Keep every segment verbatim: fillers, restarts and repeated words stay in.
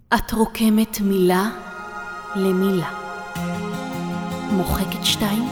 את רוקמת מילה למילה, מוחקת שתיים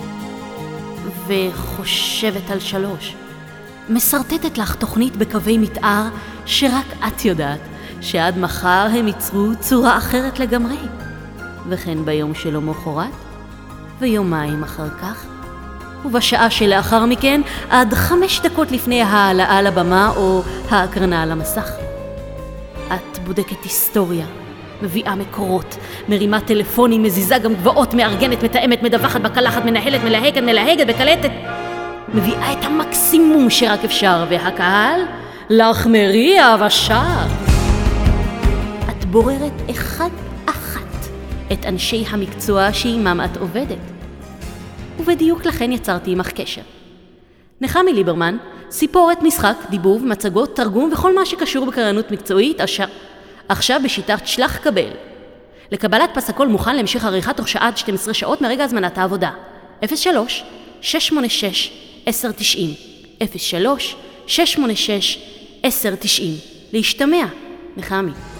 וחושבת על שלוש, מסרטטת לך תוכנית בקווי מתאר שרק את יודעת שעד מחר הם ייצרו צורה אחרת לגמרי. וכן ביום שלו מחרת, ויומיים אחר כך, ובשעה שלאחר מכן, עד חמש דקות לפני העלאה לבמה או ההקרנה על המסך. את בודקת היסטוריה, מביאה מקורות, מרימה טלפונים, מזיזה גם גבעות, מארגנת, מתאמת, מדווחת, בקלחת, מנהלת, מלהגת, מלהגת, בקלטת. מביאה את המקסימום שרק אפשר, והקהל, לחמרי אבשר. את בוררת אחד אחת את אנשי המקצוע שעימם את עובדת. ובדיוק לכן יצרתי עמך קשר. נחמי ליברמן, סיפורת, משחק, דיבוב, מצגות, תרגום וכל מה שקשור בקריינות מקצועית, אשר... עכשיו בשיטת שלח קבל. לקבלת פס הכל מוכן להמשך עריכה תוך שעה עד שתים עשרה שעות מרגע הזמנת העבודה. אפס שלוש שש שמונה שש עשר תשעים אפס שלוש שש שמונה שש עשר תשעים. להשתמע, נחמי.